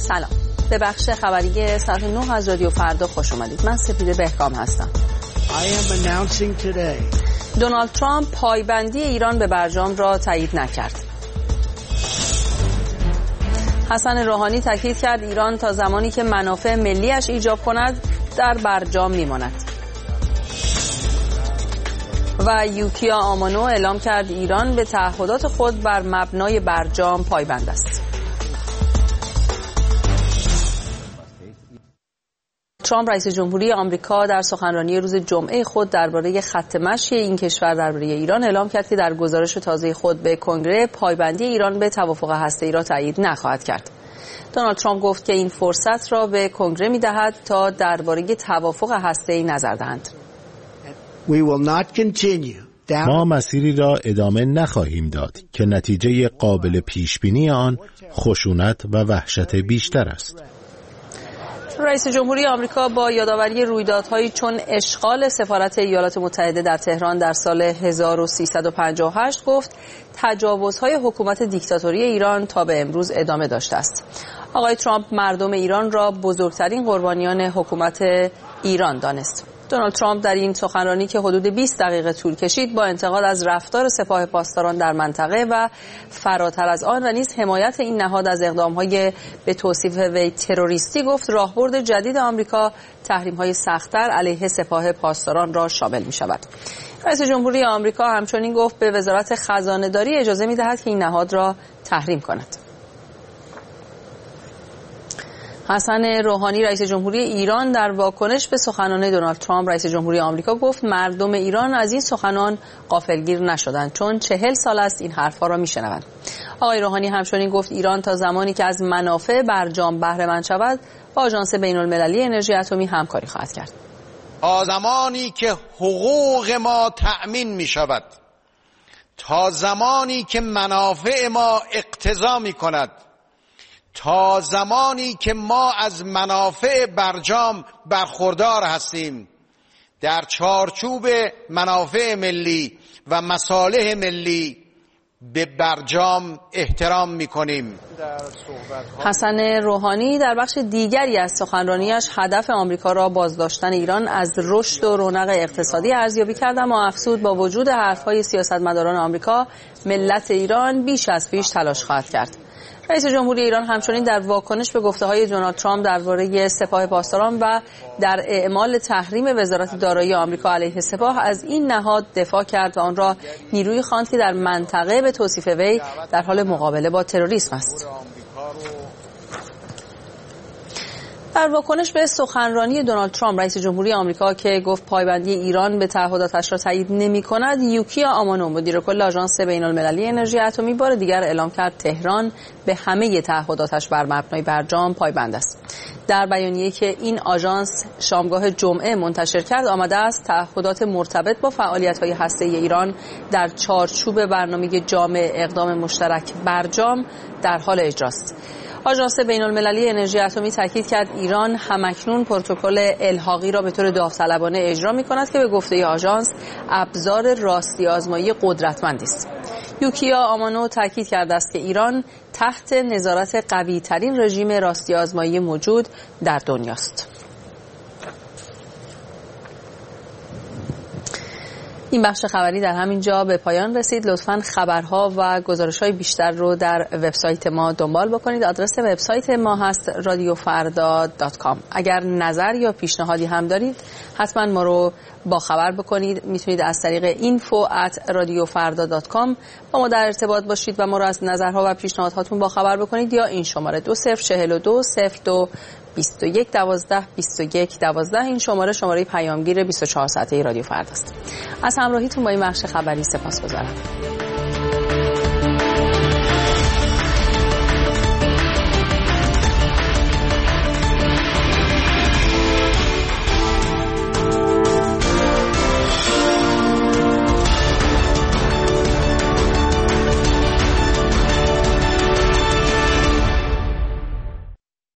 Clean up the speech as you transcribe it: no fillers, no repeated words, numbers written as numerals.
سلام، به بخش خبری ساعت 9 از رادیو فردا خوش اومدید. من سپیده بهکام هستم. دونالد ترامپ پایبندی ایران به برجام را تایید نکرد. حسن روحانی تاکید کرد ایران تا زمانی که منافع ملیش ایجاب کند در برجام میماند. و یوکیا آمانو اعلام کرد ایران به تعهدات خود بر مبنای برجام پایبند است. ترامپ رئیس جمهوری آمریکا در سخنرانی روز جمعه خود درباره خط مشی این کشور درباره ایران اعلام کرد که در گزارش تازه خود به کنگره پایبندی ایران به توافق هسته‌ای را تایید نخواهد کرد. دونالد ترامپ گفت که این فرصت را به کنگره می‌دهد تا درباره توافق هسته‌ای نظر دهند. ما مسیری را ادامه نخواهیم داد که نتیجه قابل پیشبینی آن خشونت و وحشت بیشتر است. رئیس جمهوری آمریکا با یادآوری رویدادهایی چون اشغال سفارت ایالات متحده در تهران در سال 1358 گفت تجاوزهای حکومت دیکتاتوری ایران تا به امروز ادامه داشته است. آقای ترامپ مردم ایران را بزرگترین قربانیان حکومت ایران دانست. دونالد ترامپ در این سخنرانی که حدود 20 دقیقه طول کشید با انتقاد از رفتار سپاه پاسداران در منطقه و فراتر از آن و نیز حمایت این نهاد از اقدام‌های به توصیف وی تروریستی گفت راهبرد جدید آمریکا تحریم‌های سخت‌تر علیه سپاه پاسداران را شامل می‌شود. رئیس جمهوری آمریکا همچنین گفت به وزارت خزانه‌داری اجازه می‌دهد که این نهاد را تحریم کند. حسن روحانی رئیس جمهوری ایران در واکنش به سخنان دونالد ترامپ رئیس جمهوری آمریکا گفت مردم ایران از این سخنان غافلگیر نشدند چون 40 سال است این حرفها را میشنوند. آقای روحانی همچنین گفت ایران تا زمانی که از منافع برجام بهره مند شود با آژانس بین‌المللی انرژی اتمی همکاری خواهد کرد. تا زمانی که حقوق ما تأمین می شود، تا زمانی که منافع ما اقتضا می کند، تا زمانی که ما از منافع برجام برخوردار هستیم، در چارچوب منافع ملی و مصالح ملی به برجام احترام می‌کنیم. حسن روحانی در بخش دیگری از سخنرانیش هدف آمریکا را بازداشتن ایران از رشد و رونق اقتصادی ارزیابی کرد، اما افزود با وجود حرف‌های سیاستمداران آمریکا ملت ایران بیش از پیش تلاش خواهد کرد. رئیس جمهوری ایران همچنین در واکنش به گفته‌های دونالد ترامپ درباره سپاه پاسداران و در اعمال تحریم وزارت دارایی آمریکا علیه سپاه از این نهاد دفاع کرد و آن را نیرویی خواند که در منطقه به توصیف وی در حال مقابله با تروریسم است. در واکنش به سخنرانی دونالد ترامپ رئیس جمهوری آمریکا که گفت پایبندی ایران به تعهداتش را تایید نمی‌کند، یوکیا آمانو مدیر کل آژانس بین‌المللی انرژی اتمی بار دیگر اعلام کرد تهران به همه تعهداتش بر مبنای برجام پایبند است. در بیانیه‌ای که این آژانس شامگاه جمعه منتشر کرد آمده است تعهدات مرتبط با فعالیت‌های هسته‌ای ایران در چارچوب برنامه جامع اقدام مشترک برجام در حال اجراست. آژانس بین‌المللی انرژی اتمی تاکید کرد ایران همکنون پروتکل الحاقی را به طور داوطلبانه اجرا می‌کند که به گفته آژانس ابزار راستی آزمایی قدرتمندی است. یوکیا آمانو تاکید کرده است که ایران تحت نظارت قوی‌ترین رژیم راستی آزمایی موجود در دنیاست. این بخش خبری در همین جا به پایان رسید. لطفاً خبرها و گزارش‌های بیشتر رو در وبسایت ما دنبال بکنید. آدرس وبسایت ما هست radiofarda.com. اگر نظر یا پیشنهادی هم دارید حتما ما رو با خبر بکنید. میتونید از طریق info@radiofarda.com با ما در ارتباط باشید و ما رو از نظرها و پیشنهادهاتون با خبر بکنید یا این شماره 2042022112 این شماره پیامگیر 24 ساعته رادیو فردا است. از همراهیتون با این بخش خبری سپاسگزارم.